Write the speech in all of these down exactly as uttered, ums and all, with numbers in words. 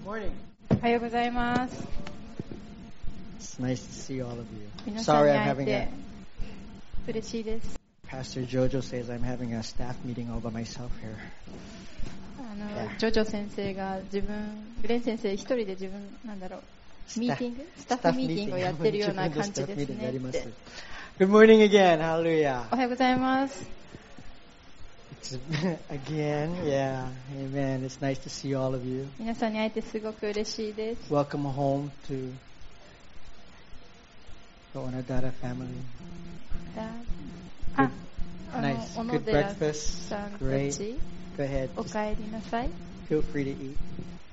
Morning. おはようございます。 It's nice to see all of you. 皆さん Sorry, に I'm 会 having え a て嬉しいです。 Pastor Jojo says I'm having a staff meeting all by myself here. あの、 Yeah. ジョジョ先生が自分、グレン先生一人で自分なんだろう、ミーティング、スタッフミーティングをやってるような感じですねって。 Good morning again. Hallelujah. おはようございます。 It's, again, yeah. Amen. It's nice to see all of you. 皆さんに会えてすごく嬉しいです。 Welcome home to the Onadara family. だあ、あの、 Nice. 小野 Good 寺 breakfast. さんた Great. ち、 Go ahead. お帰りなさい。 Feel free to eat.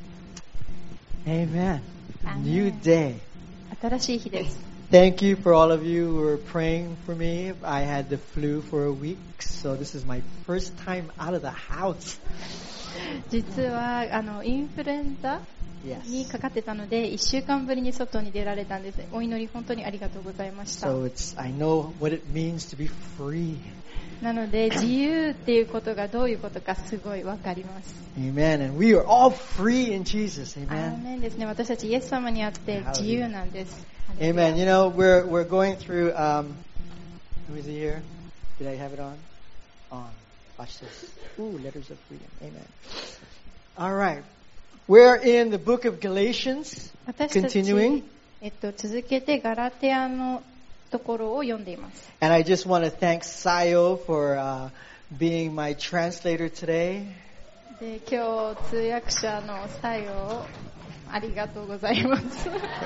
Amen. Amen. New day. 新しい日です。 Thank you for all of you who were praying for me. I had the flu for a week, so this is my first time out of the house. 実はあのインフルエンザ Yes. にかかってたのでいっしゅうかんぶりに外に出られたんです。お祈り本当にありがとうございました。 So it's I know what it means to be free. なので自由っていうことがどういうことかすごいわかります。 Amen. And we are all free in Jesus. アー Amen. メンですね。私たちイエス様にあって自由なんです。 Amen. You know, we're we're going through um who is it here? Did I have it on? On. Watch this. Ooh, letters of freedom. Amen. All right. We're in the book of Galatians, 私たち continuing. えっと続けてガラテアのところを読んでいます。 And I just want to thank Sayo for uh, being my translator today. で今日通訳者の最後ありがとうございます。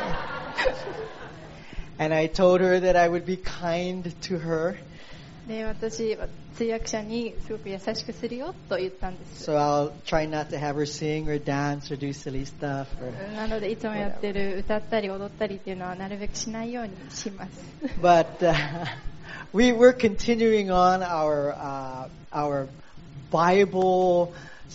And I told her that I would be kind to her. で私通訳者にすごく優しくするよと言ったんです。 So I'll try not to have her sing or dance or do silly stuff. Or, なのでいつもやってる歌ったり踊ったりっていうのはなるべくしないようにします。 but uh, we were continuing on our uh, our Bible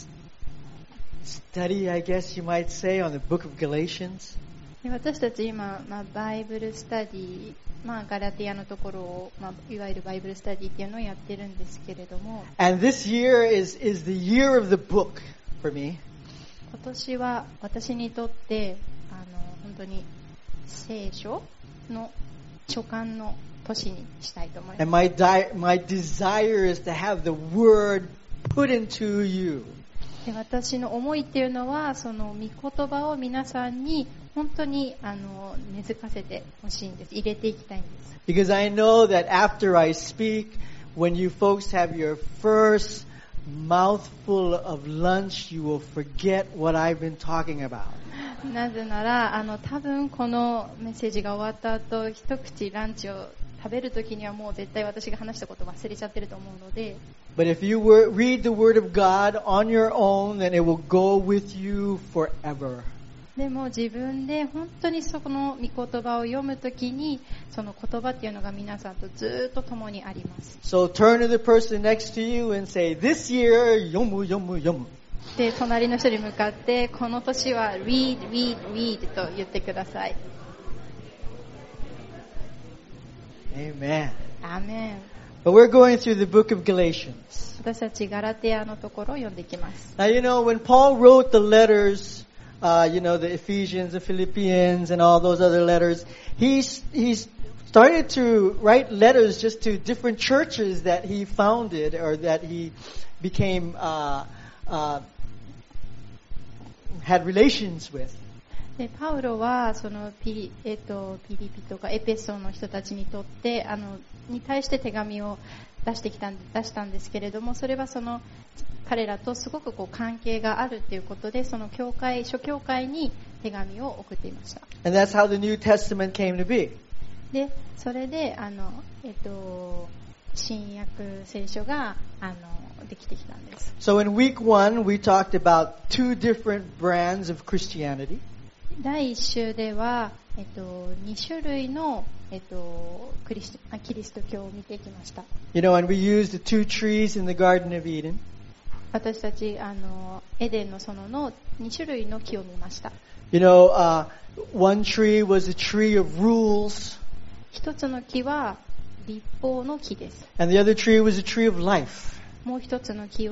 study, I guess you might say, on the book of Galatians. で私たち今、まあ、バイブルスタディ、まあ、ガラティアのところを、まあ、いわゆるバイブルスタディっていうのをやってるんですけれども、 And this year is, is the year of the book for me. 今年は私にとってあの本当に聖書の書簡の年にしたいと思います。 And my, di- my desire is to have the word put into you. で私の思いっていうのはその御言葉を皆さんに本当にあの根付かせてほしいんです。入れていきたいんです。 Because I know that after I speak, when you folks have your first mouthful of lunch, you will forget what I've been talking about. なぜならあの多分このメッセージが終わった後一口ランチを食べるときにはもう絶対私が話したこと忘れちゃってると思うので、 But if you were, read the Word of God on your own, then it will go with you forever. でも自分で本当にそこの御言葉を読むときにその言葉っていうのが皆さんとずっと共にあります。 So turn to the person next to you and say, this year, yomu, yomu, yomu. で隣の人に向かってこの年は read, read, read と言ってください。 Amen. アーメン。 But we're going through the book of Galatians. 私たちガラテアのところを読んでいきます。 Now, you know, when Paul wrote the letters, uh, you know, the Ephesians, the Philippians, and all those other letters, he's, he's started to write letters just to different churches that he founded or that he became, uh, uh, had relations with. でパウロはそのピリ、えっと、ピリピとかエペソの人たちにとってあのに対して手紙を出してきた出したんですけれども、それはその彼らとすごくこう関係があるということでその教会諸教会に手紙を送っていました。 And that's how the New Testament came to be. でそれであの、えっと、新約聖書があのできてきたんです。 So in week one, we talked about two different brands of Christianity. 第一週では、えっと、に種類の、えっと、クリス、キリスト教を見ていきました。 You know, and we used the two trees in the Garden of Eden. 私たちあのエデンの園のに種類の木を見ました。 You know, uh, one tree was a tree of rules, 一つの木は立法の木です。 and the other tree was a tree of life. もう一つの木は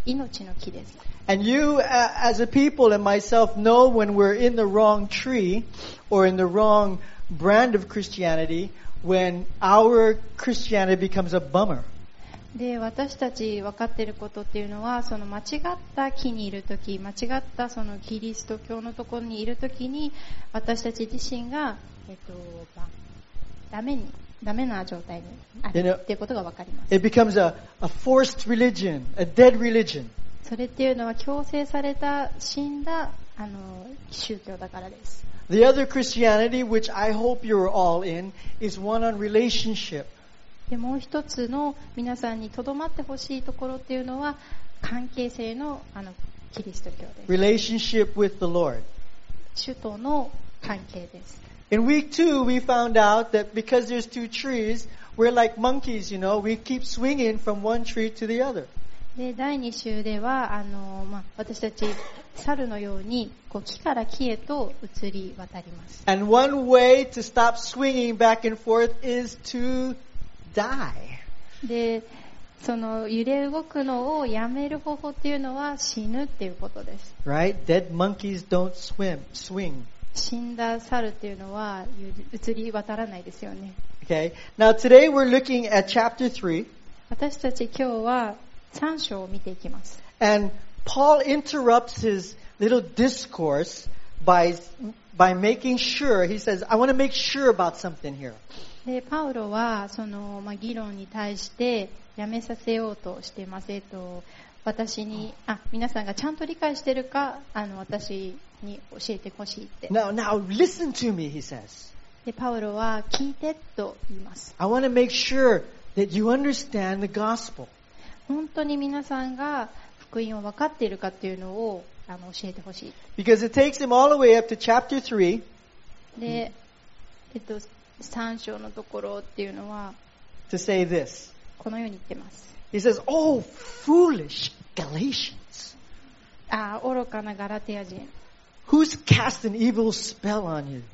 命の木です。 And you, uh, as a people and myself, know when we're in the wrong tree or in the wrong brand of Christianity, when our Christianity becomes a bummer. で、私たち分かっていることっていうのは、その間違った木にいるとき、間違ったそのキリスト教のところにいるときに、私たち自身が、えっと、まあ、ダメに、ダメな状態にあるっていうことが分かります。 It becomes a, a forced religion, a dead religion. それっていうのは強制された死んだあの宗教だからです。 The other Christianity, which I hope you're all in, is one on relationship. でもう一つの皆さんにとどまってほしいところっていうのは関係性のあのキリスト教です。 Relationship with the Lord. 主との関係です。 In week two, we found out that because there's two trees, we're like monkeys, you know, we keep swinging from one tree to the other. でだいに週ではあの、まあ、私たち猿のようにこう木から木へと移り渡ります。 And one way to stop swinging back and forth is to die. で、その揺れ動くのをやめる方法っていうのは死ぬっていうことです。 Right? Dead monkeys don't swim, swing. 死んだ猿っていうのは移り渡らないですよね。 Okay. Now today we're looking at chapter three. 私たち今日はさん章を見ていきます。 And Paul interrupts his little discourse by, by making sure, he says, I want to make sure about something here. でパウロはその、まあ、議論に対してやめさせようとしています。えっと、私にあ皆さんがちゃんと理解しているかあの私に教えてほしいって。 Now, now listen to me, he says. でパウロは聞いてと言います。 I want to make sure that you understand the gospel. 本当に皆さんが福音を分かっているかっていうのをあの教えてほしい。 Because it takes him all the way up to chapter three. で、えっと、さん章のところっていうのは to say this. このように言ってます。 He says, "Oh, foolish Galatians. ああ、愚かなガラテヤ人。 Who's cast an evil spell on you?"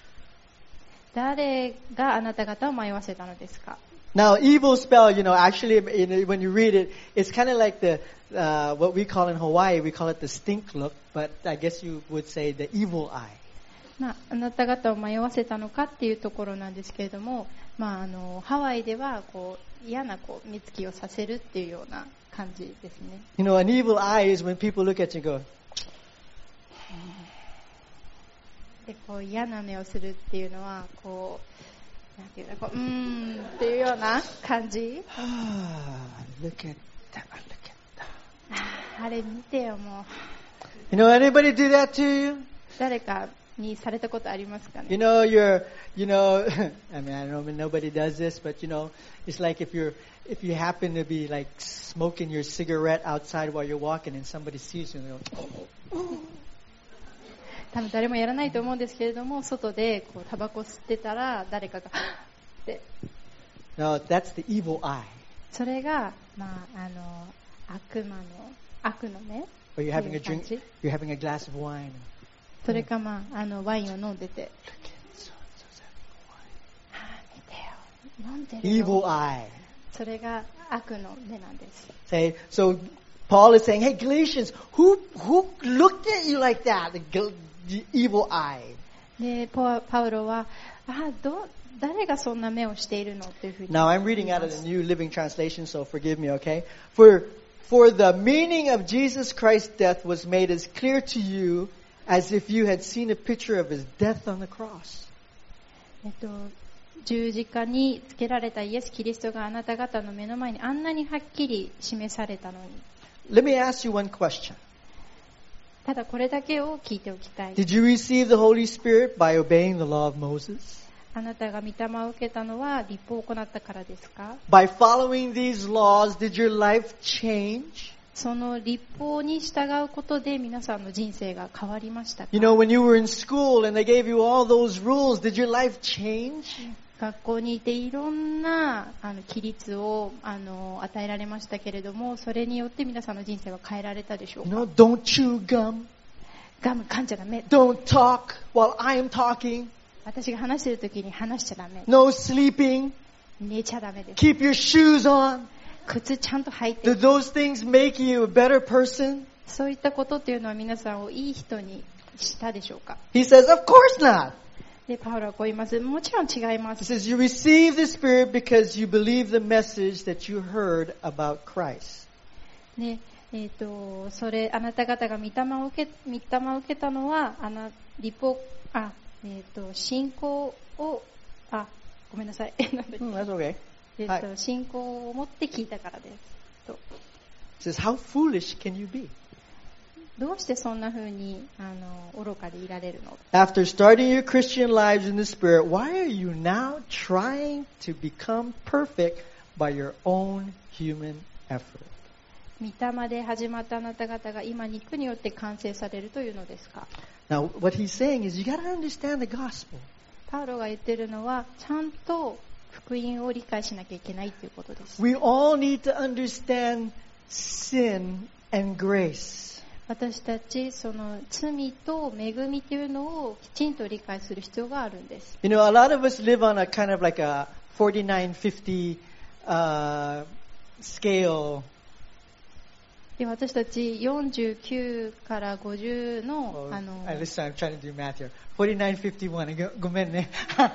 誰があなた方を迷わせたのですか。 Now, evil spell, you know, actually, when you read it, it's kind of like the uh, what we call in Hawaii, we call it the stink look, but I guess you would say the evil eye. まあ、あなた方を迷わせたのかっていうところなんですけれども、まあ、あのハワイではこう嫌なこう目つきをさせるっていうような感じですね。 You know, an evil eye is when people look at you and go, でこう嫌な目をするっていうのはこうなんていうのこううーんっていうような感じ。 ah, look at that, look at that. あれ見てよもう。 You know, anybody do that to you? 誰かにされたことありますかね。 You know, you're, you know, I mean, I don't know, nobody does this, but you know, it's like if you're, if you happen to be like smoking your cigarette outside while you're walking and somebody sees you and they're like, oh. 多分誰もやらないと思うんですけれども、外でこうタバコ吸ってたら誰かがって。 No, that's the evil eye. それがまああの悪魔の悪の目。 Or you're having a drink, you're having a glass of wine. それかまああのワインを飲んでて。 Look at so and so's having wine. ああ見てよ飲んでるよ。 Evil eye. それが悪の目なんです。 Say, so Paul is saying, hey Galatians, who who looked at you like that? The, the evil eye. でパウロはあど誰がそんな目をしているのというふうに。 Now I'm reading out of the New Living Translation, so forgive me, okay? For for the meaning of Jesus Christ's death was made as clear to you as if you had seen a picture of his death on the cross. えっと十字架につけられたイエス・キリストがあなた方の目の前にあんなにはっきり示されたのに。 Let me ask you one question. ただこれだけを聞いておきたい。 Did you receive the Holy Spirit by obeying the law of Moses? あなたが御霊を受けたのは立法を行ったからですか？ By following these laws, did your life change? その立法に従うことで皆さんの人生が変わりましたか？ You know, when you were in school and they gave you all those rules, did your life change? 学校にいていろんなあの規律をあの与えられましたけれども、それによって皆さんの人生は変えられたでしょう You か？ know, don't chew gum. ガム噛んじゃダメ。 Don't talk while I am talking. 私が話している時に話しちゃダメ。 No sleeping. 寝ちゃダメです。 Keep your shoes on. 靴ちゃんと履いて Do those things make you a better person? そういったことっていうのは皆さんをいい人にしたでしょうか。 He says, of course not. で、パウロはこう言います。もちろん違いま He す。 says, you receive the Spirit because you believe the message that you heard about Christ. で、えっ、と、それ、あなた方が御霊を受け、御霊を受けたのは、あな、リポ、あ、えっ、と、信仰を、あ、ごめんなさい。なんだっけ Hmm, that's okay. えっ、 はいと、信仰を持って聞いたからです。と He says, how foolish can you be? どうしてそんな風に、あの、愚かでいられるの？ After starting your Christian lives in the Spirit, why are you now trying to become perfect by your own human effort? 御霊で始まったあなた方が今肉によって完成されるというのですか？ Now, what he's saying is you got to understand the gospel. パウロが言ってるのは、ちゃんと福音を理解しなきゃいけないということです。 We all need to understand sin and grace. 私たち、その罪と恵みというのをきちんと理解する必要があるんです。 You know, a lot of us live on a kind of like a forty-nine fifty uh, scale. で、私たちよんじゅうきゅうからごじゅうの、 Oh, あの、 uh, listen, I'm trying to do math here. forty-nine fifty-one. Go- ごめんね。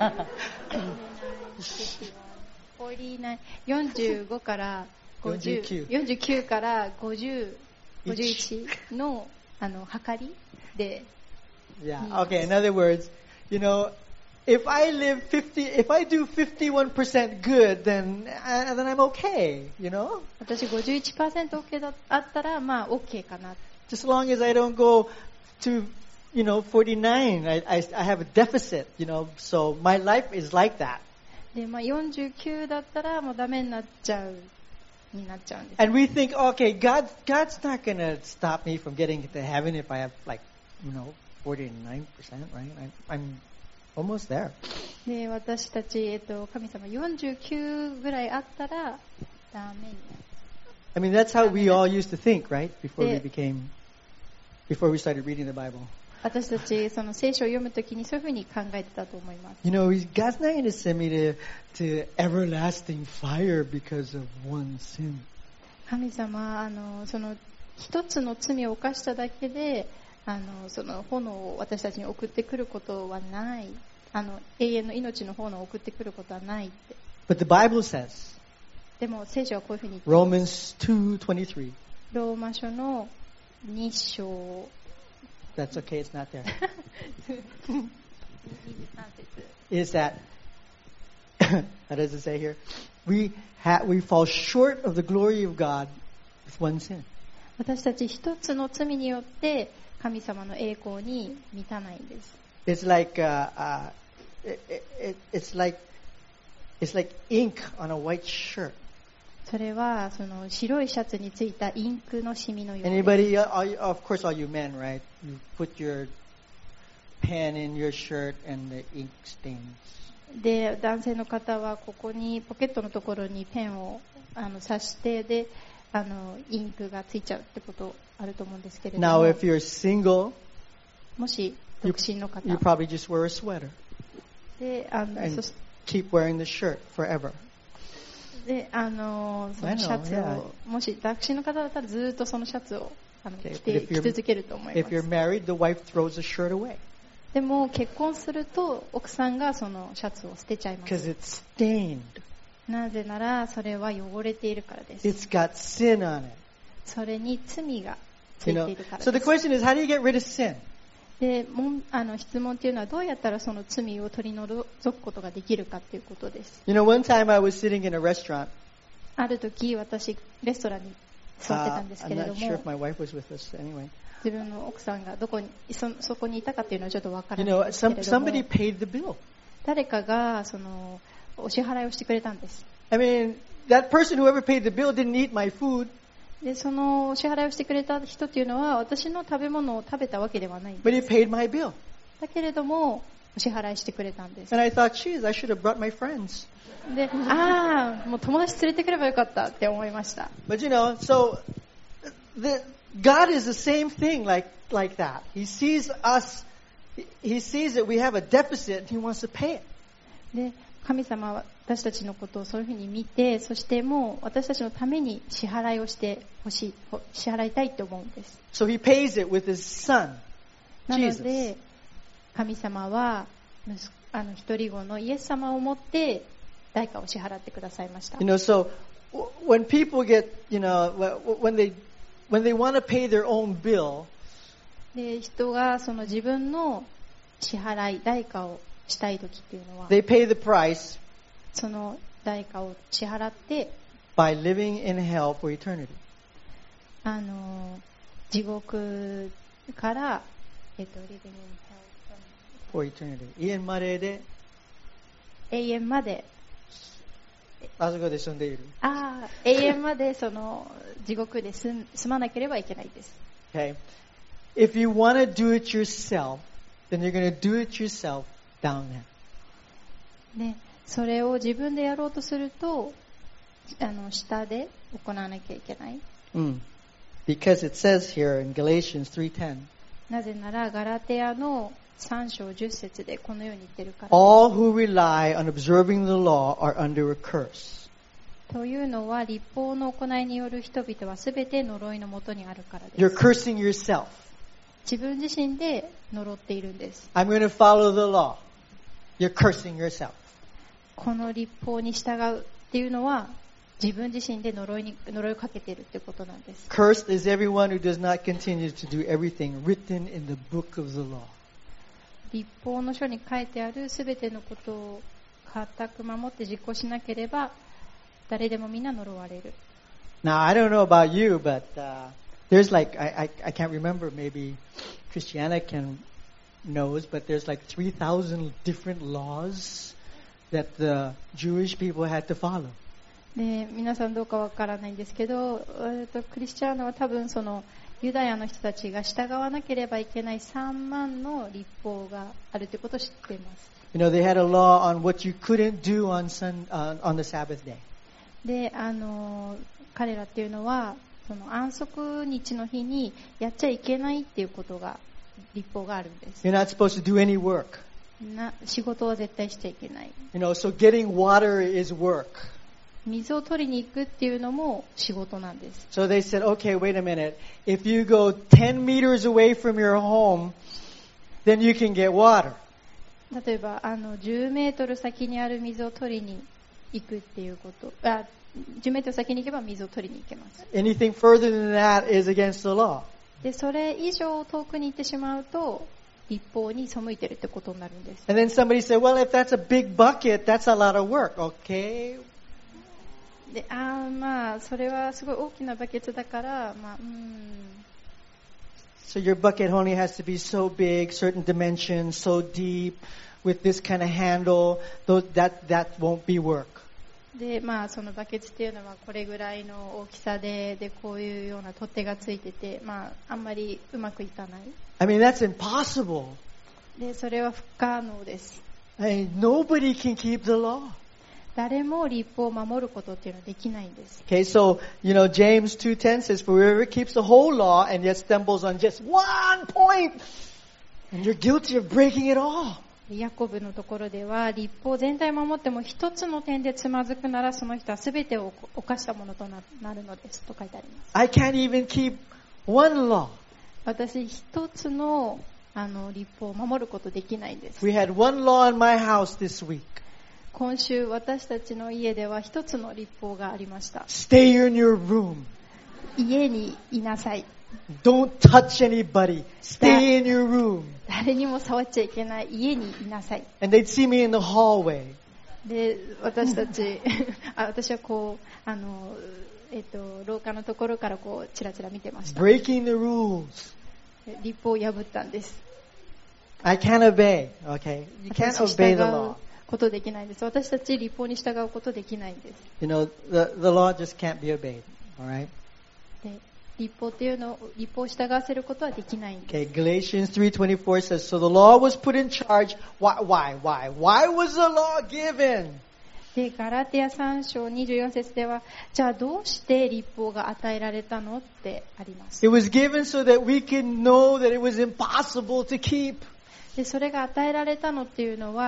よんじゅうごからごじゅう、よんじゅうきゅうからごじゅう、ごじゅういちの、あの、測りで、 Yeah. Okay. In other words, you know, if I live fifty, if I do fifty-one percent good, then uh, then I'm okay. You know, 私 ごじゅういちパーセント OK だあったら、まあ OK かな。 just as long as I don't go to, you know, forty-nine, I I, I have a deficit. You know, so my life is like that. で、まあよんじゅうきゅうだったらもうダメになっちゃう、になっちゃうんです。 And we think, okay, God God's not gonna stop me from getting to heaven if I have like, you know, forty-nine percent, right? I'm I'm almost there. で、私たち、えっと、神様よんじゅうきゅうぐらいあったらダメになる。 I mean, that's how we all used to think, right? Before we Yeah. became, before we started reading the Bible. 私たち、その聖書を読むときにそういうふうに考えてたと思います。 You know, he's- God's not going to send me to, to everlasting fire because of one sin. 神様、あの、その、一つの罪を犯しただけで、あの、その炎を私たちに送ってくることはない。あの、永遠の命の炎を送ってくることはないって。 But the Bible says, でも聖書はこういうふうに言ってます。 Romans two twenty-three. ローマ書のに章 That's okay, it's not there. にじゅうさん節 Is that, how does it say here? We ha- we fall short of the glory of God with one sin. 私たち一つの罪によって神様の栄光に満たないんです。 It's like, uh, uh, it, it, it's like, it's like ink on a white shirt. それはその白いシャツについたインクのシミのようです。 Anybody, uh, all you- of course, all you men, right? You put your pen in your shirt and the ink stains. で、男性の方はここにポケットのところにペンをあの刺してで、あのインクがついちゃうってことあると思うんですけれど Now, も、 if you're single, もし独身の方 you probably just wear a sweater で、あの and そ keep wearing the shirt forever. で、あのそのシャツ I know, を、もし独身の方だったらずっとそのシャツをあの Okay, 着て but if you're- 着続けると思いま If you're す。 married, the wife throws the shirt away でも結婚すると奥さんがそのシャツを捨てちゃいま because す。 it's stained. なぜならそれは汚れているからです。 It's got sin on it. それに罪がつ You いて know. いるから So the です。 question is, how do you get rid of sin? でもんあの質問っていうのはどうやったらその罪を取り除くことができるかっていうことです。 You know, one time I was sitting in a restaurant. ある時私レストランに座ってた Uh, んです I'm けれど not sure も、 if my wife was with us anyway. 自分の奥さんがどこに そ, そこにいたかっていうのはちょっとわから You ないん know, ですけ some, れども、 somebody paid the bill. 誰かがそのお支払いをしてくれたんです。 I mean, that person, whoever paid the bill, didn't eat my food, でそのお支払いをしてくれた人っていうのは私の食べ物を食べたわけではないん but で he す。 paid my bill. だけれどもお支払いしてくれたんです。 And I thought, geez, I should have brought my friends. で、ああ、もう友達連れてくればよかったって思いました。 But you know, so the, God is the same thing like, like that. He sees us, he- he sees that we have a deficit and he wants to pay it. で、 神様は私たちのことをそういうふうに見て、そしてもう私たちのために支払いをしてほしい、支払いたいと思うんです。 So he pays it with his son, なの Jesus. で、神様は息子あの一人子のイエス様をもって代価を支払ってくださいました。 You know, so w- when people get, you know, wh- when they when they want to pay their own bill, で、人がその自分の支払い、代価をしたいときっていうのは、 they pay the price その代価を支払って、 by living in hell for eternity. あの地獄から、えっと、living in hell For eternity. 家までで、 永遠まで、 あそこで住んでいる。 ああ、永遠までその地獄で住住まなければいけないです。 Okay? If you want to do it yourself, then you're going to do it yourself down there. ね、それを自分でやろうとすると、あの下で行わなきゃいけない。 Mm. Because it says here in Galatians three ten, なぜならガラテヤのさん章じゅっ節でこのように言ってるから。 all who rely on observing the law are under a curse. というのは立法の行いによる人々はすべて呪いのもとにあるからで You're す。 cursing yourself. 自分自身で呪っているんです。 I'm going to follow the law. You're cursing yourself. この立法に従うっていうのは自分自身で呪いに呪いをかけているってことなんです。 Cursed is everyone who does not continue to do everything written in the book of the law. 立法の書に書いてあるすべてのことを固く守って実行しなければ誰でもみんな呪われる。 Now, I don't know about you, but uh, there's like, I, I, I can't remember, maybe Christiana can knows, but there's like three thousand different laws that the Jewish people had to follow. で皆さんどうかわからないんですけど、えーと、クリスチャーノは多分そのユダヤの人たちが従わなければいけないさんまんの律法があるということを知っています。 You know, they had a law on what you couldn't do on, sun, uh, on the Sabbath day. で、あの彼らっていうのはその安息日の日にやっちゃいけないっていうことが律法があるんです。 You're not supposed to do any work. な仕事は絶対しちゃいけない。 You know, so getting water is work. 水を取りに行くっていうのも仕事なんです。 So they said, okay, wait a minute. If you go ten meters away from your home, then you can get water. 例えばあのじゅうメートル先にある水を取りに行くっていうこと、あ、じゅうメートル先に行けば水を取りに行けます。 Anything further than that is against the law. で、それ以上遠くに行ってしまうと律法に背いてるってことになるんです。 And then somebody said, well, if that's a big bucket, that's a lot of work. Okay. で、あーまあそれはすごい大きなバケツだからまあうーん。 So your bucket only has to be so big, certain dimensions, so deep, with this kind of handle. Those, that that won't be work. で、まあそのバケツっていうのはこれぐらいの大きさで、でこういうような取っ手がついてて、まああんまりうまくいかない。 I mean, that's impossible. で、それは不可能です。 I mean, nobody can keep the law. 誰も律法を守ることっていうのはできないんです。 Okay, so, you know, James two ten says, for whoever keeps the whole law and yet stumbles on just one point, and you're guilty of breaking it all. ヤコブのところでは律法全体を守っても一つの点でつまずくならその人は全てを犯したものとなるのですと書いてあります。 I can't even keep one law. 私一つのあの律法を守ることできないんです。 We had one law in my house this week. 今週私たちの家では一つの律法がありました。 Stay in your room. 家にいなさい。 Don't touch anybody. Stay in your room. 誰にも触っちゃいけない。家にいなさい。 And they'd see me in the hallway. で、私たちあ私はこうあのえっと廊下のところからこうチラチラ見てました。 Breaking the rules. 律法を破ったんです。 I can't obey. Okay? You can't 私 obey 従 the う law. ことできないんです。私たち律法に従うことできないんです。 You know, the, the law just can't be obeyed. Alright? で、律法っていうのを律法を従わせることはできないんです。 Okay, Galatians three twenty-four says, so the law was put in charge. Why, why, why? Why was the law given? で、ガラテヤさん章にじゅうよん節では、じゃあどうして律法が与えられたのってあります。 It was given so that we can know that it was impossible to keep. で、それが与えられたのっていうのは、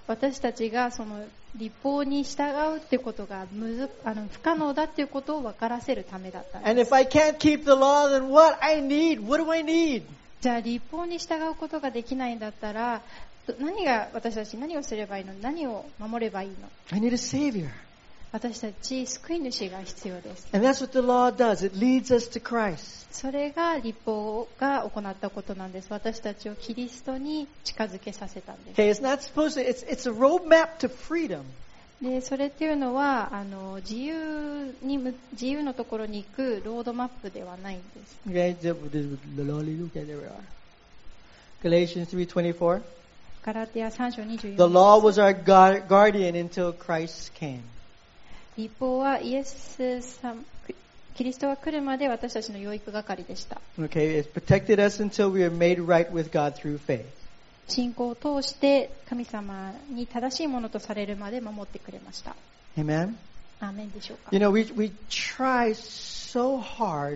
私たちがその律法に従うってことがむずあの不可能だっていうことを分からせるためだったん And です。 if I can't keep the law, then what I need? What do I need? じゃあ律法に従うことができないんだったら、ど何が私たち何をすればいいの？何を守ればいいの？ I need a savior. 私たち救い主が必要です。 And that's what the law does. It leads us to Christ. それが律法が行ったことなんです。私たちをキリストに近づけさせたんです。 Okay, it's not supposed to, it's, it's a roadmap to freedom. でそれっていうのはあの自由にむ自由のところに行くロードマップではないんです。 Okay, okay, there we are. Galatians three twenty-four. ガラテヤさん章にじゅうよん The law was our guard, guardian until Christ came. 律法はイエス様、キリストが来るまで私たちの養育係でした。 Okay, it protected us until we are made right with God through faith. 信仰を通して神様に正しいものとされるまで守ってくれました。 Amen? アーメンでしょうか。 You know, we, we try so hard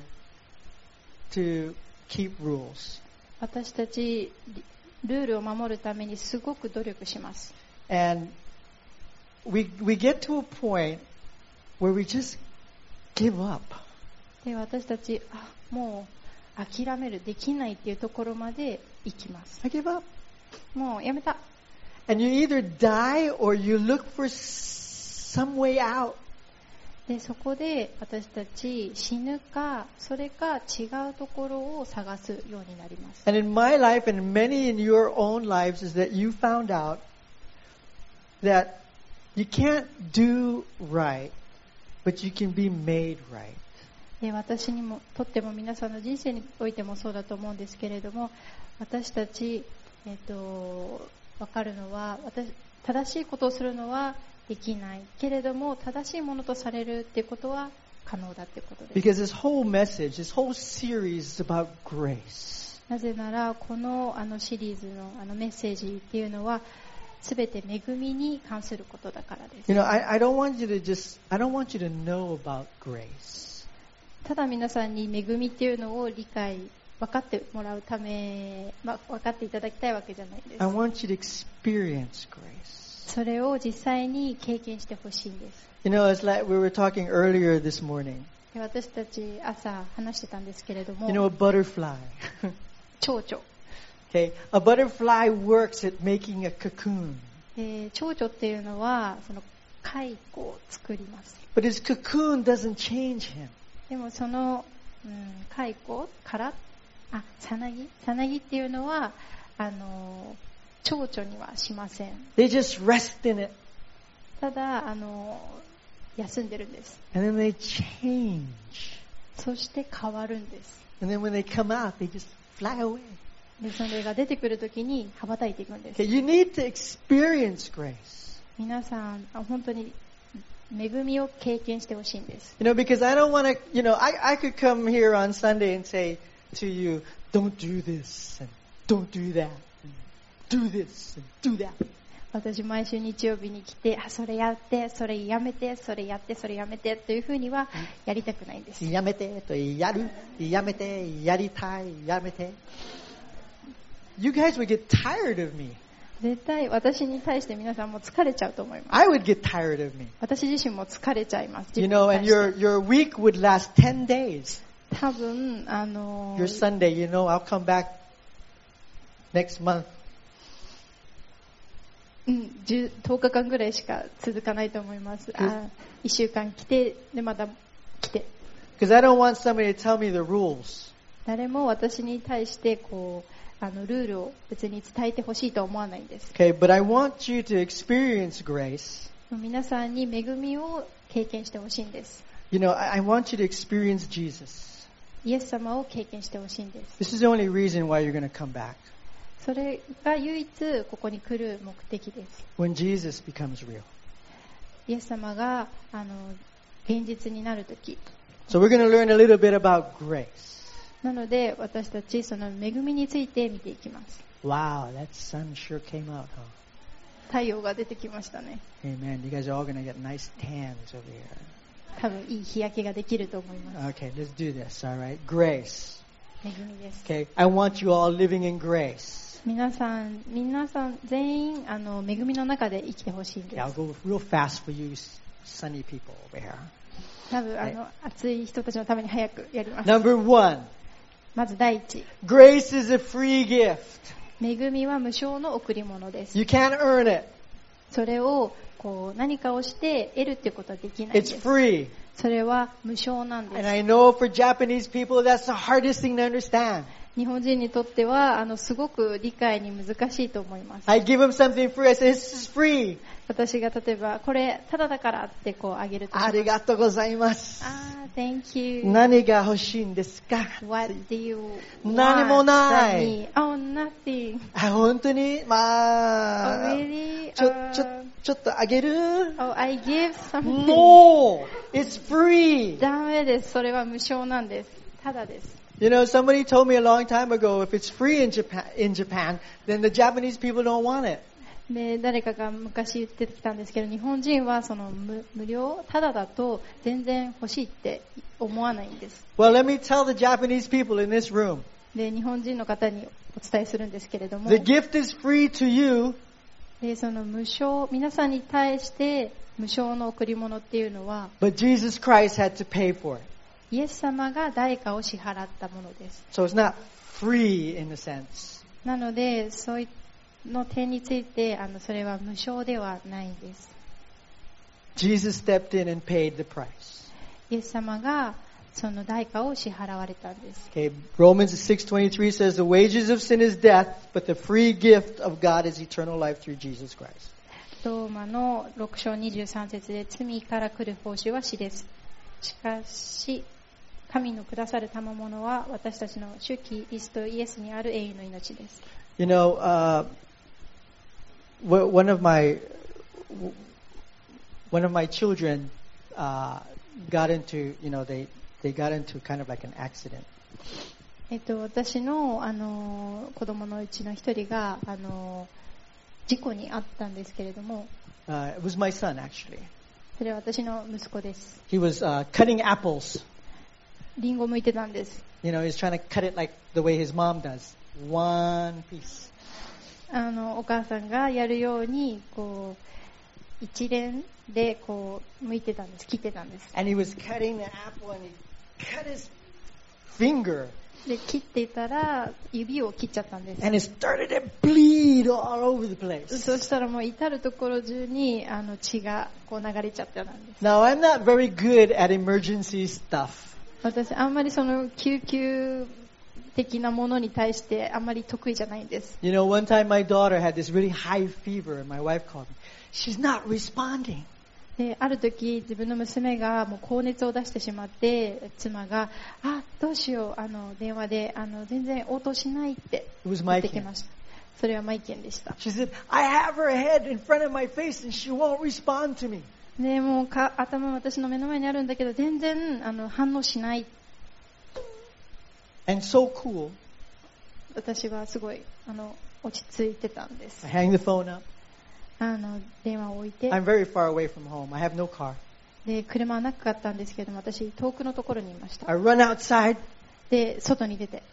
to keep rules. 私たちルールを守るためにすごく努力します。 And we, we get to a point where we just give up. で私たちあもう諦めるできないっていうところまで行きます。 I give up. もうやめた。 And you either die or you look for some way out. でそこで私たち死ぬかそれか違うところを探すようになります。 And in my life and many in your own lives is that you found out that you can't do right, but you can be made right. で私にもとっても皆さんの人生においてもそうだと思うんですけれども、私たち、えっと、分かるのは私正しいことをするのはできないけれども正しいものとされるっていうことは可能だっていうことです。 Because this whole message, this whole series is about grace. なぜならこのあのシリーズのあのメッセージっていうのはすべて恵みに関することだからです。 You know, I, I don't want you to just, I don't want you to know about grace. ただ皆さんに恵みっていうのを理解分かってもらうため、まあ、分かっていただきたいわけじゃないです。 I want you to experience grace. それを実際に経験してほしいんです。 You know, it's like we were talking earlier this morning. で私たち朝話してたんですけれども、 You know, a butterfly. 蝶々、 Okay, a butterfly works at making a cocoon. えー、蝶々っていうのはその蚕を作ります。 But his cocoon doesn't change him. でもその、うん、蚕からあさなぎさなぎっていうのはあの蝶々にはしません。 They just rest in it. ただあの休んでるんです。 And then they change. そして変わるんです。 And then when they come out, they just fly away. でそれが出てくるときに羽ばたいていくんです。 Okay, you need to experience grace. 皆さんあ本当に恵みを経験してほしいんです。 You know, because I don't want to, you know, I, I could come here on Sunday and say to you, don't do this and don't do that and do this and do that. 私毎週日曜日に来てあそれやってそれやめてそれやってそれやめてというふうにはやりたくないんです。 やめてとやる、やめて、やりたい、やめて。You guys would get tired of me. 絶対私に対して皆さんも疲れちゃうと思います。 I would get tired of me. 私自身も疲れちゃいます。 You know, and your, your week would last ten days. 多分あの Your Sunday, you know, I'll come back next month. うん、とおかかんぐらいしか続かないと思います。あいっしゅうかん来てでまた来て。 Because I don't want somebody to tell me the rules. 誰も私に対してこうあのルールを別に伝えてほしいと思わないんです。 Okay, but I want you to experience grace. 皆さんに恵みを経験してほしいんです。 You know, I, I want you to experience Jesus. イエス様を経験してほしいんです。 This is the only reason why you're going to come back. それが唯一ここに来る目的です。 When Jesus becomes real. イエス様があの現実になるとき。 So we're going to learn a little bit about grace. なので私たちその恵みについて見ていきます。 Wow, that sun sure came out, huh? 太陽が出てきましたね。 Amen. You guys are all going to get nice tans over here. 多分いい日焼けができると思います。 Okay, let's do this, all right? Grace. 恵みです。 Okay, I want you all living in grace. 皆さん、皆さん全員あの恵みの中で生きてほしいんで Yeah, I'll す。 go real fast for you sunny people over here. 多分あの熱い人たちのために早くやります。 Number one, まず第一、 grace is a free gift. 恵みは無償の贈り物です。 You can't earn it. それをこう何かをして得るっていうことはできないんで It's す。 free. それは無償なんで And す。 I know for Japanese people that's the hardest thing to understand. 日本人にとってはあのすごく理解に難しいと思います。 I give them something free. I say, this is free. 私が例えばこれただだからってこうあげるとします。 ありがとうございます。 あー Thank you. 何が欲しいんですか？ What do you want 何もない from me? Oh, nothing. あ、本当に？まあ、 Oh, really? ちょ、 Uh, ちょ、ちょっとあげる？ Oh, I give something. No! It's free! ダメです。それは無償なんです。ただです。 You know, somebody told me a long time ago, if it's free in Japan, in Japan, then the Japanese people don't want it. で誰かが昔言ってきたんですけど、日本人はその 無, 無料ただだと全然欲しいって思わないんです。 Well, let me tell the Japanese people in this room. で日本人の方にお伝えするんですけれども、 The gift is free to you, でその無償、皆さんに対して無償の贈り物っていうのは but Jesus Christ had to pay for it. イエス様が代価を支払ったものです。 So it's not free in a sense. なのでそういの点についてあのそれは無償ではないんです。 Jesus stepped in and paid the price. イエス様がその代価を支払われたんです。 Okay, Romans six twenty-three says, the wages of sin is death, but the free gift of God is eternal life through Jesus Christ. ローマのろく章にじゅうさん節で、罪から来る報酬は死です。しかし神のくださる賜物は私たちの主キリストイエスにある永遠の命です。 You know, uh, one of my one of my children uh, got into, you know, they they got into kind of like an accident. えっと私のあの子供のうちの一人があの事故に遭ったんですけれども、 Uh, it was my son actually. それは私の息子です。 He was uh, cutting apples. リンゴ剥いてたんです。 You know, he's trying to cut it like the way his mom does, one piece. あのお母さんがやるようにこう一連でこう剥いてたんです、切ってたんです。 And he was cutting the apple and he cut his finger. で切っていたら指を切っちゃったんです。 And it started to bleed all over the place. そしたらもう至るところ中にあの血がこう流れちゃってたんです。 Now, I'm not very good at emergency stuff. 私あんまりその救急的なものに対してあんまり得意じゃないんです。 You know, one time my daughter had this really high fever and my wife called me. She's not responding. である時自分の娘がもう高熱を出してしまって妻があどうしようあの電話であの全然応答しないって言ってきました。それはマイケンでした。 She said, I have her head in front of my face and she won't respond to me. でもうか頭私の目の前にあるんだけど全然あの反応しない。 And so cool. 私はすごいあの落ち着いてたんです。 I hang the phone up. あの電話を置いて I'm very far away from home. I have no car. で車はなかったんですけれども私遠くのところにいました。 I run outside. で外に出て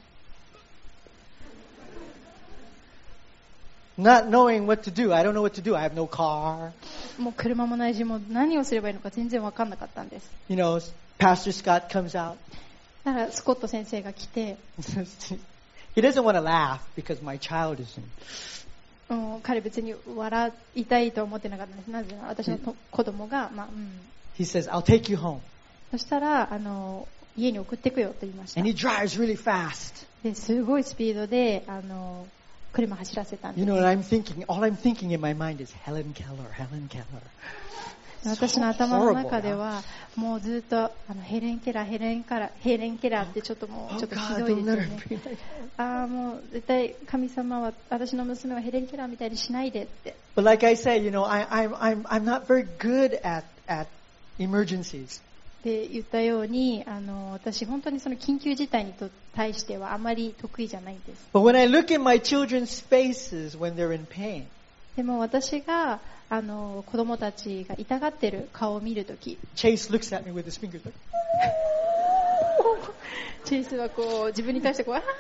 Not knowing what to do. I don't know what to do. I have no car. もう車もないしもう何をすればいいのか全然分かんなかったんです。 You know, Pastor Scott comes out. だからスコット先生が来て He doesn't want to laugh because my child is in. うん、彼別に笑いたいと思ってなかったんです。なぜなら私のと子供が、まあうん、 He says, I'll take you home. そしたらあの家に送ってくよと言いました。 And he drives really fast. ですごいスピードであの車走らせたんです。 You know what I'm thinking? All I'm thinking in my mind is Helen Keller, Helen Keller. 私の頭の中ではもうずっとあのヘレン・ケラー、ヘレン・ケラー、ヘレン・ケラーってちょっともうちょっとひどいですよね。ああもう絶対神様は私の娘はヘレン・ケラーみたいにしないでって。 But like I say, you know, I, I'm, I'm, I'm not very good at, at emergencies. で言ったようにあの私本当にその緊急事態に対してはあまり得意じゃないんです。 But when I look at my children's faces when they're in pain, でも私があの子供たちが痛がってる顔を見るとき、 Chase looks at me with his fingers like, チェイスはこう自分に対してこうあーっ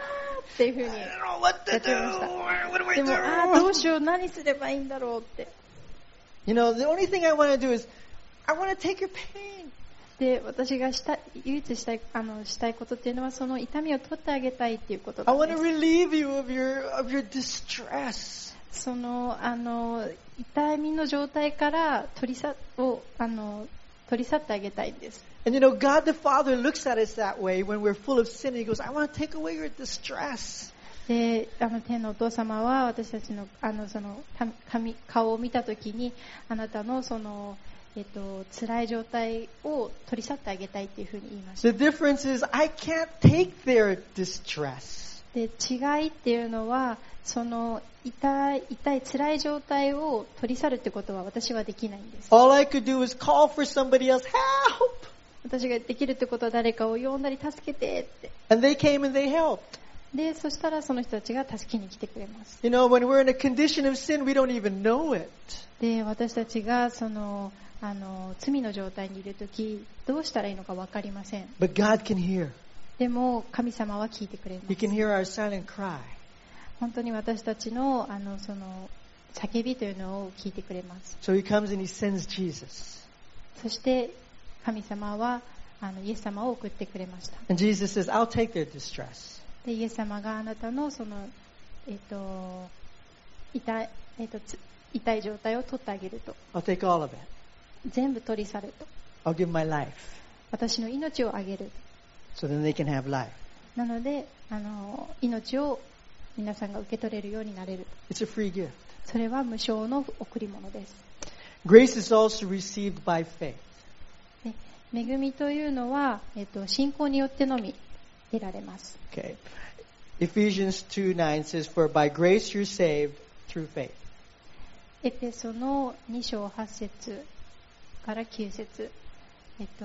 っていうふうにやってました。でも、ああ、どうしよう、何すればいいんだろうって。 You know, the only thing I want to do is, I want to take your pain. で、私がした唯一したいあのしたいことっていうのは、その痛みを取ってあげたいっていうことな I ん want で to す。 relieve you of your of your distress. そのあの痛みの状態から取り去をあの取り去ってあげたいんです。 And you know, God the Father looks at us that way when we're full of sin. He goes, I want to take away your distress. で、あの天のお父様は私たちのあのその髪顔を見たときに、あなたのそのえっと辛い状態を取り去ってあげたいっていうふうに言いました。 The difference is I can't take their distress. で、違いっていうのは、その痛い痛い辛い状態を取り去るってことは私はできないんです。 All I could do is call for somebody else, help! 私ができるってことは誰かを呼んだり助けてって。 And they came and they helped. で、そしたらその人たちが助けに来てくれます。 You know, when we're in a condition of sin, we don't even know it. で、私たちがそのあの罪の状態にいるとき、どうしたらいいのか分かりません。 But God can hear. でも神様は聞いてくれま He す。 can hear our silent cry. 本当に私たちのあのその叫びというのを聞いてくれます。 So he comes and he sends Jesus. そして神様はあのイエス様を送ってくれました。 And Jesus says, I'll take their distress. で、イエス様があなたのその、えっと、痛い、えっと、つ痛い状態を取ってあげると。 I'll take all of it. 全部取り去ると。 I'll give my life. 私の命をあげる。 So then they can have life. なので、あの、命を皆さんが受け取れるようになれる。 It's a free gift. それは無償の贈り物です。 Grace is also received by faith. で、恵みというのは、えっと、信仰によってのみ得られます。 Okay. Ephesians two nine says, For by grace you're saved through faith. エペソのに章はち節からきゅう節。えっと、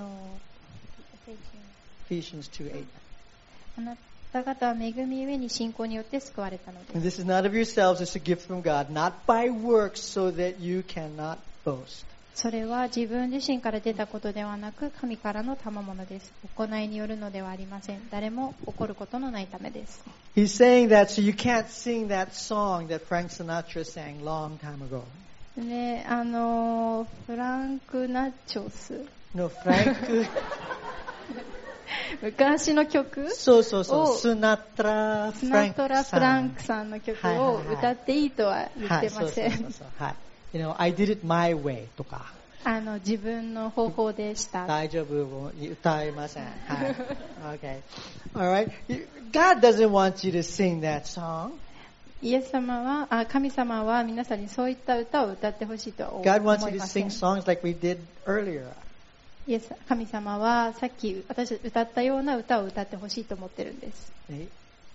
Ephesians two eight. あなた方は恵みゆえに信仰によって救われたので And す。 this is not of yourselves, it's a gift from God, not by works, so that you cannot boast. それは自分自身から出たことではなく、神からの賜物です。行いによるのではありません。誰も怒ることのないためです。 He's saying that so you can't sing that song that Frank Sinatra sang long time ago. で、あの、フランク・ナチョス。 No, Frank. 昔の曲そうそうそう。 をスナトラ・スナフランクトラ・フランクさんの曲を歌っていいとは言ってません。 はい、そうそうそうそう。はい。You know, I did it my way とか。 あの、自分の方法でした。 大丈夫、歌いません。はい。Okay. Alright. God doesn't want you to sing that song. イエス様は、あ、神様は皆さんにそういった歌を歌ってほしいとは思い God ま wants you to せ sing ん。 songs like we did earlier. イエス神様はさっき私たち歌ったような歌を歌ってほしいと思ってるんです。 Amen.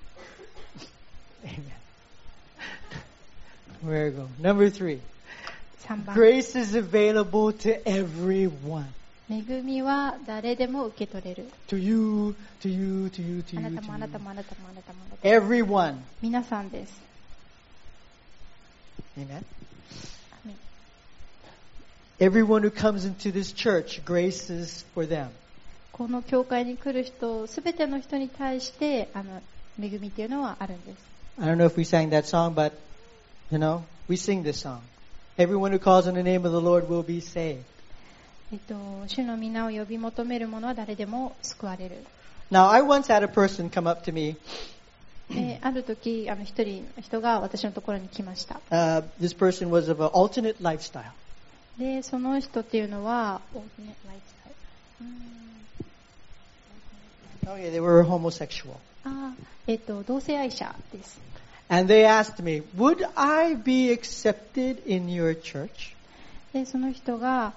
Where we go? Number three. さんばん。 Grace is available to everyone. 恵みは誰でも受け取れる。 To you, to you, to you, to あ you, なたもあなた to もあなたもあなたもあなた you. も。 Everyone. 皆さんです。 Amen. アメン。 Everyone who comes into this church, grace is for them. この教会に来る人、すべての人に対してあの恵みっていうのはあるんです。 I don't know if we sang that song, but, you know, we sing this song. Everyone who calls on the name of the Lord will be saved. えっと、主の皆を呼び求める者は誰でも救われる。 Now, I once had a person come up to me. である時、あの一人の人が私のところに来ました。 Uh, this person was of an alternate lifestyle. で、その人っていうのは、オールネライフスタイル。 Oh, yeah, they were homosexual. あえっと、同性愛者です。 And they asked me, would I be accepted in your church? で、その人が、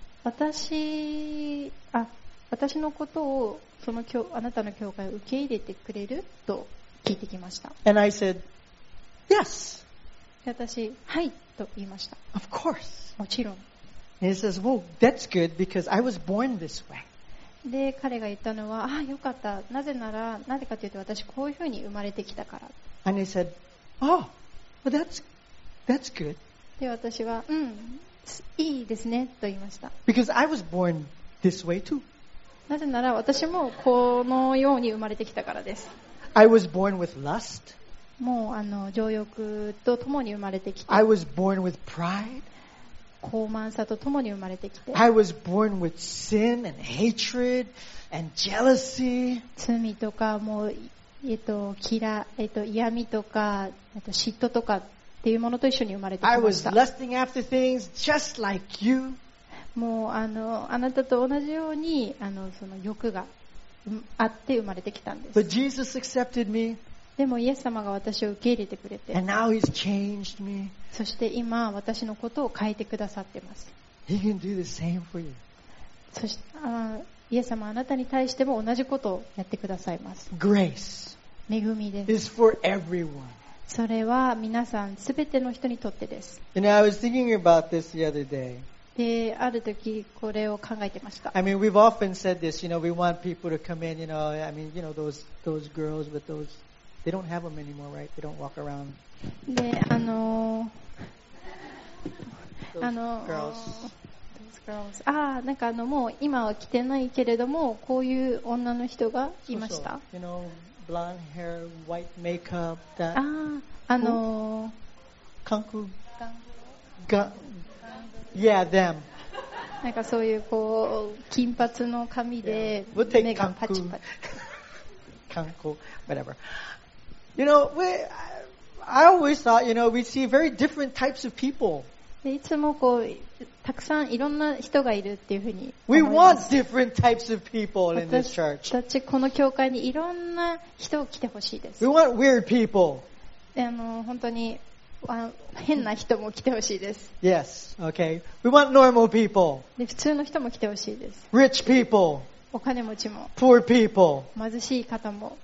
私、あ、私のことを、その教、あなたの教会を受け入れてくれると聞いてきました。 And I said, yes, で私、はいと言いました。 of course. もちろん。 And he says, well, that's good because I was born this way. で、彼が言ったのは、あ、よかった。なぜなら、なぜかというと私こういうふうに生まれてきたから。 And he said, oh, well, that's, that's good で、私は、うん、いいですねと言いました。 because I was born this way too. なぜなら私もこのように生まれてきたからです。 I was born with lust. もうあの情欲とともに生まれてきて、 I was born with pride. 高慢さとともに生まれてきて、 I was born with sin and hatred and jealousy. 罪とかもう、えっと嫌えっと嫌味とか、えっと嫉妬とかっていうものと一緒に生まれてき I ま was した。 lusting after things just like you. もうあのあなたと同じようにあのその欲がうんあって生まれてきたんです。 But Jesus accepted me, でもイエス様が私を受け入れてくれて、 and now He's changed me. そして今私のことを変えてくださってます。 He can do the same for you. そしてあイエス様はあなたに対しても同じことをやってくださいます。 Grace 恵みです。 is for everyone. それは皆さんすべての人にとってです。 You know, I was thinking about this the other day. で、ある時これを考えてました。 I mean, we've often said this, you know, we want people to come in, you know, I mean, you know, those those girls with those, they don't have them anymore, right? They don't walk around. で、あの Those あの girls. those girls ああ、なんかあのもう今は来てないけれども、こういう女の人がいました。 So, so, you know, blonde hair, white makeup, that ああ、あの kanku, ga, yeah, them. なんかそういうこう金髪の髪で We'll take 目がパチ kanku, パチ。 kanku, whatever. You know, we, I, I always thought, you know, we see very different types of people. でいつもこうたくさんいろんな人がいるっていうふうに We 思いま want す。 different types of people in this 私 church. たちこの教会にいろんな人を来てほしいです。 We want weird people. であの本当にあ変な人も来てほしいです。 Yes, okay. We want normal people, で普通の人も来てほしいです。 rich people, お金持ちも poor people. 貧しい方も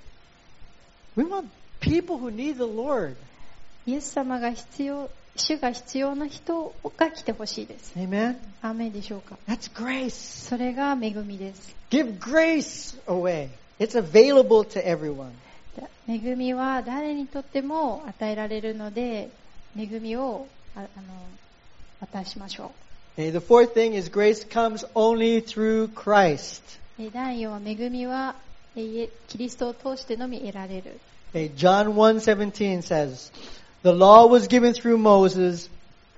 We want people who need the Lord. イエス様が必要主が必要な人が来てほしいです。 Amen? アーメンでしょうか。 That's grace. それが恵みです。 Give grace away. It's available to everyone. 恵みは誰にとっても与えられるので、恵みをああの渡しましょ Okay, the fourth thing is grace comes only through Christ. う。え第四は恵みはえーキリストを通してのみ得られる。 Okay, John one seventeen says, the law was given through Moses,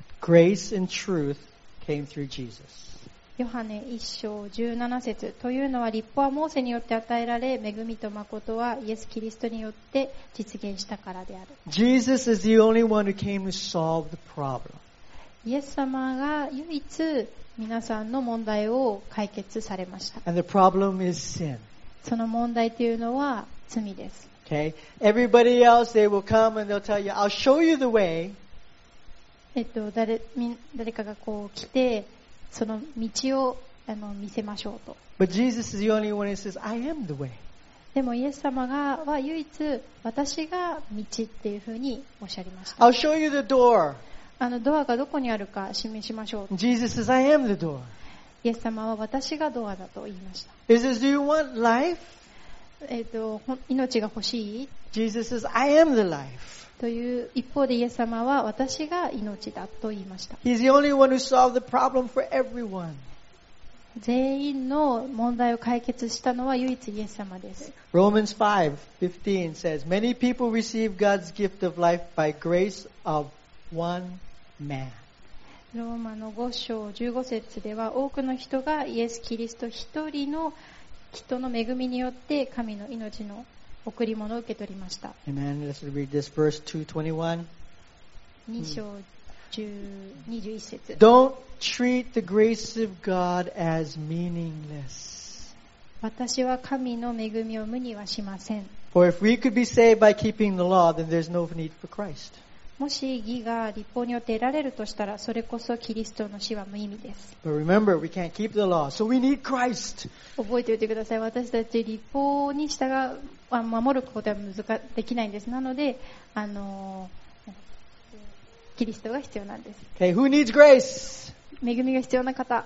grace and truth came through Jesus. ヨハネ一章十七節というのは立法はモーセによって与えられ、恵みと誠はイエス・キリストによって実現したからである。 Jesus is the only one who came to solve the problem. イエス様が唯一皆さんの問題を解決されました。 And the problem is sin. その問題というのは罪です。 Okay? Everybody else, they will come and they'll tell you, I'll show you the way. えっと、誰み誰かがこう来て、その道をあの見せましょうと。 But Jesus is the only one who says, I am the way. でもイエス様がは唯一私が道っていうふうにおっしゃりました。 I'll show you the door. あのドアがどこにあるか示しましょう。 Jesus says, I am the door. イエス様は私がドアだと言いました。 He says, do you want life? えっと、ほん命が欲しい Jesus says, I am the life. という一方でイエス様は私が命だと言いました。 He's the only one who solved the problem for everyone. 全員の問題を解決したのは唯一イエス様です。 Romans five fifteen says, many people receive God's gift of life by grace of one man. ローマのご章じゅうご節では多くの人がイエス・キリスト一人の人の恵みによって神の命の贈り物を受け取りました。 Amen. Let's read this verse two twenty-one. に章にじゅういち節 Don't treat the grace of God as meaningless. 私は神の恵みを無にはしません。 For if we could be saved by keeping the law, then there's no need for Christ. もし義が立法によって得られるとしたら、それこそキリストの死は無意味です。 But remember, we can't keep the law, so we need Christ. 覚えておいてください。私たち立法に従う、守ることは難できないんです。なので、あのキリストが必要なんです。 Okay, who needs grace? 恵みが必要な方。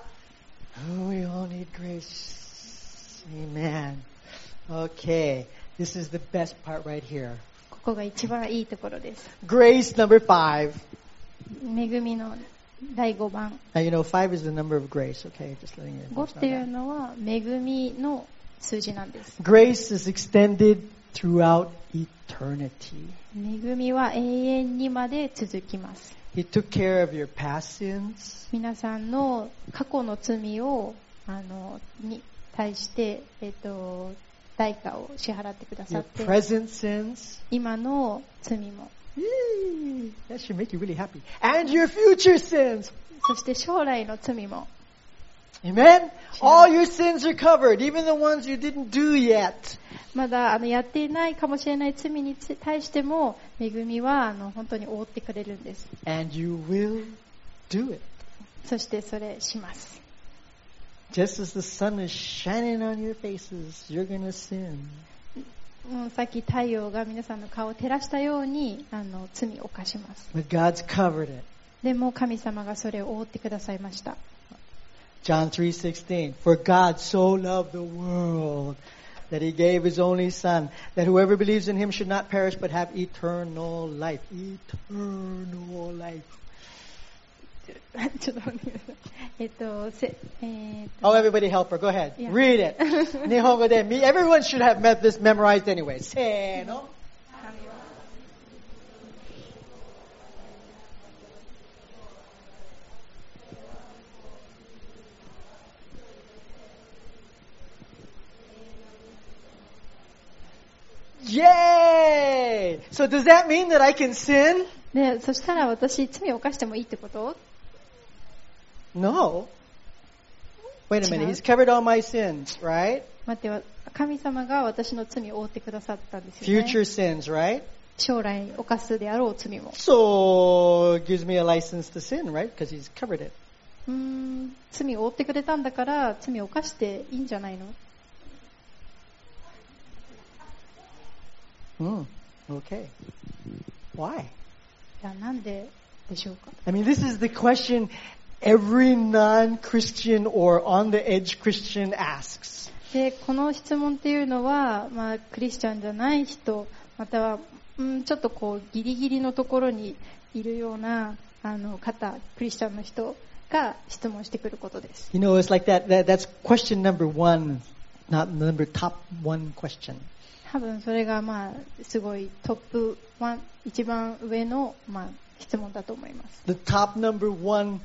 Oh, we all need grace. Amen. Okay, this is the best part right here. ここが一番いいところです。 Grace number five. 恵みのだいごばん。 Now, you know, five is the number of grace, okay? Just letting you ご know. っていうのは恵みの数字なんです。 Grace is extended throughout eternity. 恵みは永遠にまで続きます。 He took care of your past sins. 皆さんの過去の罪をあのに対して、えっと、代価を支払ってくださ Your って、 present sins. 今の罪も、 Yay! That should make you really happy. And your future sins. そして将来の罪も、 Amen? All your sins are covered, even the ones you didn't do yet. まだあのやっていないかもしれない罪に対しても恵みはあの本当に覆ってくれるんです。 And you will do it. そしてそれします。 Just as the sun is shining on your faces, you're going to sin. うん、さっき太陽が皆さんの顔を照らしたようにあの罪を犯します。 But God's covered it. でも神様がそれを覆ってくださいました。 John three sixteen. For God so loved the world that he gave his only son, that whoever believes in him should not perish but have eternal life. Eternal life. ちょっと待ってください。えっと、せえー、と Oh, everybody help her. Go ahead. Yeah. Read it. 日本語で me. Everyone should have met this memorized anyway. せーの。Yay! So does that mean that I can sin? で、そしたら私罪を犯してもいいってこと？ No. Wait a minute. He's covered all my sins, right? 待って、神様が私の罪を覆ってくださったんですよね。 Future sins, right? 将来犯すであろう罪も。 So it gives me a license to sin, right? Because he's covered it. うーん、罪を覆ってくれたんだから罪を犯していいんじゃないの？ Hmm. Okay. Why? いや、なんででしょうか。 I mean, this is the question every non-Christian or on the edge Christian asks. で、この質問っていうのは、まあ、クリスチャンじゃない人、または、うん、ちょっとこうギリギリのところにいるようなあの方、クリスチャンの人が質問してくることです。 You know, it's like that, that that's question number one, not number top one question. 多分それがまあすごいトップワン、一番上のまあ質問だと思います。 The top number one,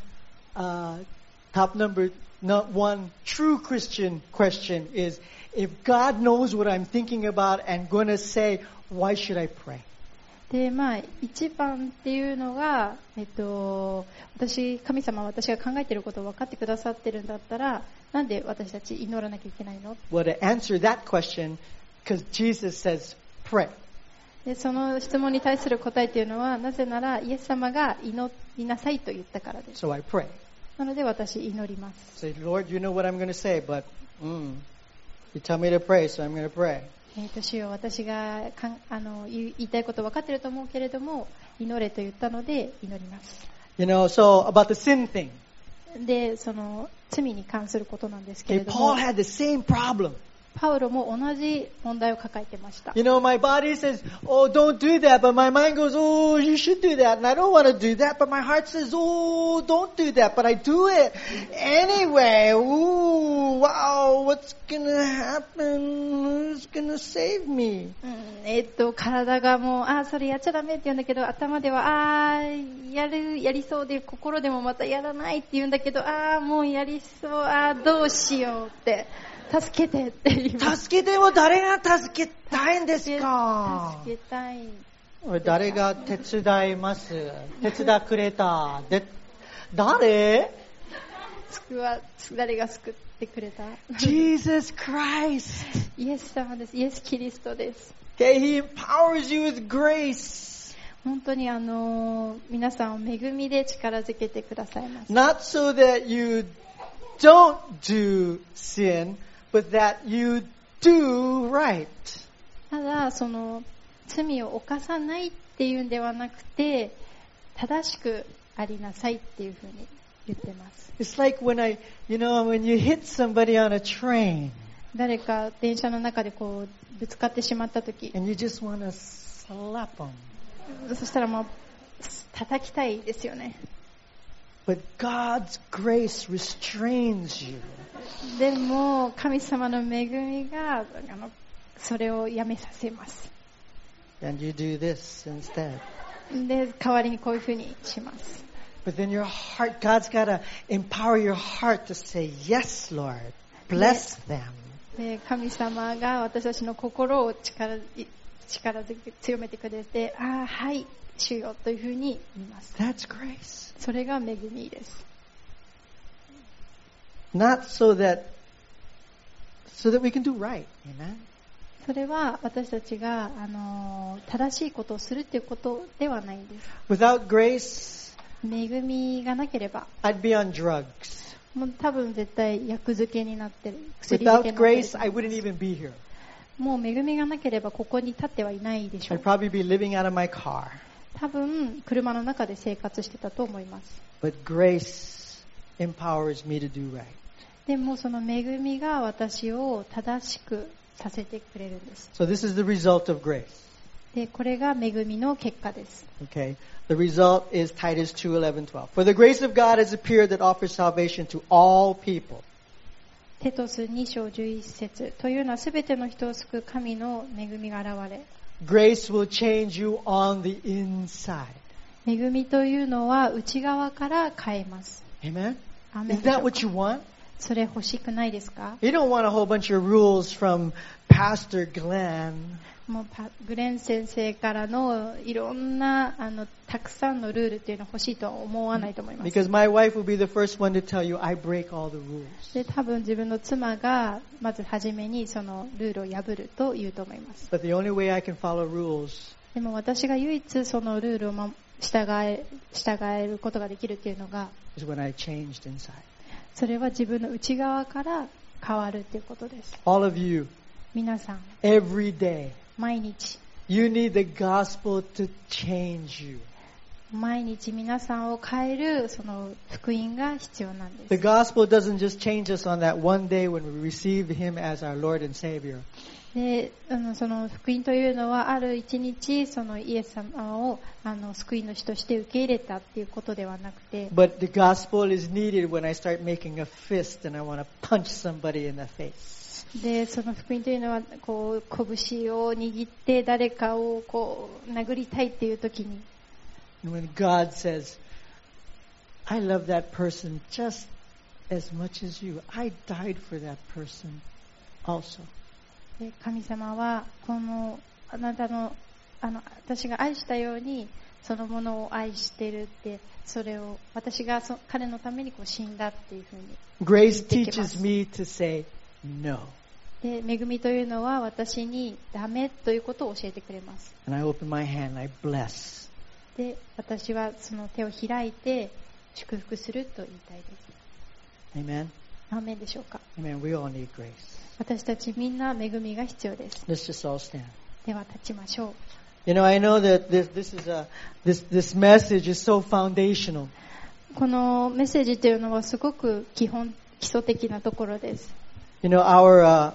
uh, top number not one true Christian question is, if God knows what I'm thinking about and going to say, why should I pray? で、まあ一番っていうのが、えっと私神様は私が考えていることを分かってくださってるんだったら、なんで私たち祈らなきゃいけないの？ Well, to answer that question, because Jesus says, pray. でその質問に対する答えというのは、なぜならイエス様が祈りなさいと言ったからです。 So I pray. なので私祈ります。 Say, Lord, you know what I'm going to say, but mm, you tell me to pray, so I'm going to pray. えーと主よ、私がかんあの言い言いたいこと分かっていると思うけれども、祈れと言ったので祈ります。 You know, so about the sin thing. で、その罪に関することなんですけれ Okay, ども、 Paul had the same problem. パウロも同じ問題を抱えてました。 You know, my body says, oh, don't do that, but my mind goes, oh, you should do that, and I don't want to do that, but my heart says, oh, don't do that, but I do it anyway. Ooh, wow, what's going to happen? Who's going to save me? うんえっと体がもうあそれやっちゃダメって言うんだけど、頭ではあやるやりそうで、心でもまたやらないって言うんだけど、あもうやりそう、あどうしようって助けてって言います。 助けても誰が助けたいんですか？ 助けたい。 誰が手伝います？手伝くれた。で、誰？ 救わ誰が救ってくれた？ Jesus Christ. イエス様です。イエスキリストです。 Okay, He empowers you with grace. 本当にあの皆さんを恵みで力づけてくださいます。 Not so that you don't do sin, but that you do right. ただその罪を犯さないっていうんではなくて、正しくありなさいっていうふうに言ってます。 It's like when I, you know, when you hit somebody on a train 誰か電車の中でこうぶつかってしまったとき、 and you just want to slap them. そしたらもう叩きたいですよね。 But God's grace restrains you. でも神様の恵みがあのそれをやめさせます。 And you do this instead. で、代わりにこういうふうにします。 But then your heart, God's got to empower your heart to say, yes, Lord, bless them. で、神様が私たちの心を力、力強めてくれて、ああ、はい、主よというふうに言います。 That's grace. それが恵みです。 Not so that, so that we can do right. Amen. それは私たちが、あのー、正しいことをするということではないんです。 Without grace, 恵みがなければ、 I'd be on drugs. もう多分絶対薬漬けになってる。薬漬け Without になってる grace, I wouldn't even be here. もう恵みがなければここに立ってはいないでしょ I'd う。 probably be living out of my car. 多分車の中で生活してたと思います。 But grace empowers me to do right. でもその恵みが私を正しくさせてくれるんです。 So this is the result of grace. で、これが恵みの結果です。 Okay. The result is Titus two eleven twelve. For the grace of God has appeared that offers salvation to all people. テトスに章じゅういち節というのはすべての人を救う神の恵みが現れ。 Grace will change you on the inside. 恵みというのは内側から変えます。 Amen? アーメン Is でしょ that う what か you want? それ欲しくないですか？ You don't want a whole bunch of rules from Pastor Glenn. もうパグレン先生からのいろんなあのたくさんのルールっていうの欲しいとは思わないと思います。 Because my wife will be the first one to tell you I break all the rules. で、多分自分の妻がまず初めにそのルールを破ると言うと思います。 But the only way I can follow rules でも私が唯一そのルールをま従え、従えることができるっていうのが、 is when I changed inside. それは自分の内側から変わるっていうことです。 All of you, 皆さん、 every day, 毎日、 you need the gospel to change you. 毎日皆さんを変えるその福音が必要なんです。 The gospel doesn't just change us on that one day when we receive Him as our Lord and Savior. で、あのその福音というのはある一日そのイエス様をあの救い主として受け入れたっていうことではなくて、 But the gospel is needed when I start making a fist and I want to punch somebody in the face. で、その福音というのはこう拳を握って誰かをこう殴りたいっていう時に、 And when God says, I love that person just as much as you. I died for that person also. で、神様はこのあなたのあの私が愛したようにそのものを愛しているって、それを私がそ彼のためにこう死んだっていうふうに Grace teaches me to say no. で、恵みというのは私にダメということを教えてくれます。 And I open my hand, I bless. で、私はその手を開いて祝福すると言いたいです。 Amen? アーメンでしょうか。 Amen. We all need grace. 私たちみんな恵みが必要です。 Let's just all stand. では立ちましょう。 You know, I know that this, this is a this this message is so foundational. このメッセージというのはすごく基本基礎的なところです。 You know, our uh,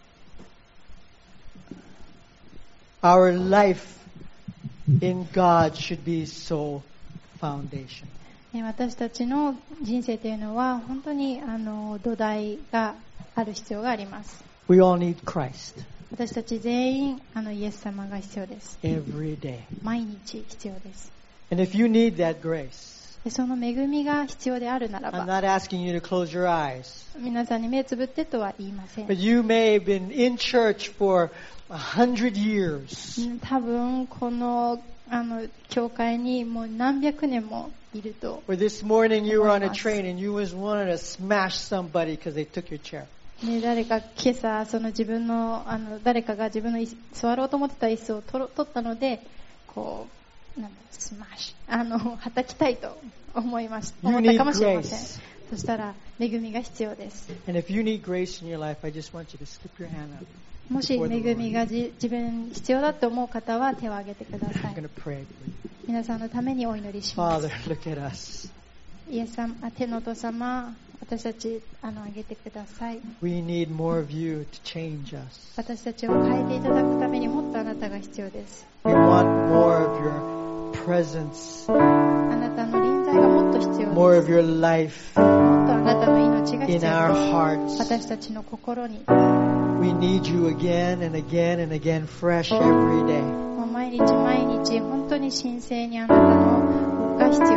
our life in God should be so foundational. 私たちの人生というのは本当にあの土台がある必要があります。 We all need Christ 私たち全員あのイエス様が必要です。 every day. 毎日必要です。 And if you need that grace, でその恵みが必要であるなら I'm ば、 not asking you to close your eyes, 皆さんに目つぶってとは言いません。 but you may have been in church for a hundred years. うん多分このあの教会にもう何百年もいると。 Or this morning you were on a train and you was wanting to smash somebody because they took your chair. ね、誰か今朝その自分のあの誰かが自分の椅子座ろうと思ってた椅子を取ろ取ったのでこうなんだスマッシュあの叩きたいと思いました You 思った need かもしれません。 grace. そしたら恵みが必要です。 And if you need grace in your life, I just want you to slip your hand up. もし恵みがじ自分必要だと思う方は手を挙げてくださ I'm い。 going to pray for you. 皆さんのためにお祈りします。 Father, look at us. イエス様、天のお父様、私たちあの挙げてください。 We need more of you to change us. 私たちを変えていただくためにもっとあなたが必要です。 We want more of your presence, あなたの臨在がもっと必要です。 more of your life もっとあなたの命が in 必要 our です。 hearts. 私たちの心に。 We We need you again and again and again, fresh every day. もう毎日毎日本当に神聖にあなたのが必要です。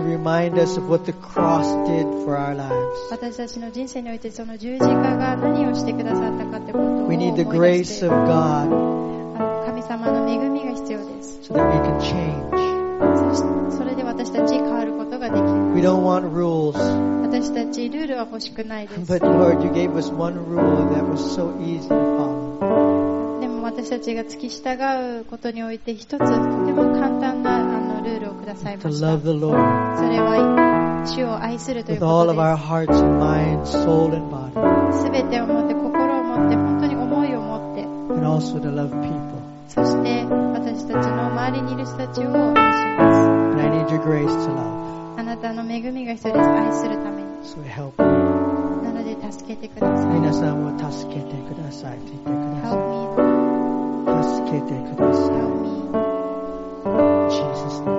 To remind us of what the cross did for our lives. 私たちの人生においてその十字架が何をしてくださったかってことを思 We い need the 出して grace of God あの神様の恵みが必要です。 so that we can change. そしてそれで私たち変わることができる。 We don't want rules, 私たちルールは欲しくないです。 but Lord, you gave us one rule that was so easy to follow. でも私たちが付き従うことにおいて一つとても簡単なあのルールをください To ました。 love the Lord それは主を愛するという with こ all と of our で hearts and minds, soul and body, す。すべてを持って心を持って本当に思いを持って、 and also to love people. そして私たちの周りにいる人たちを愛します。 And I need your grace to love. あなたの恵みが必要です。愛するために。 So help me. なので助けてください。 皆さんを助けてくださいって言ってくださ Help い。 me, Lord. 助けてください。 Help me. Jesus' name.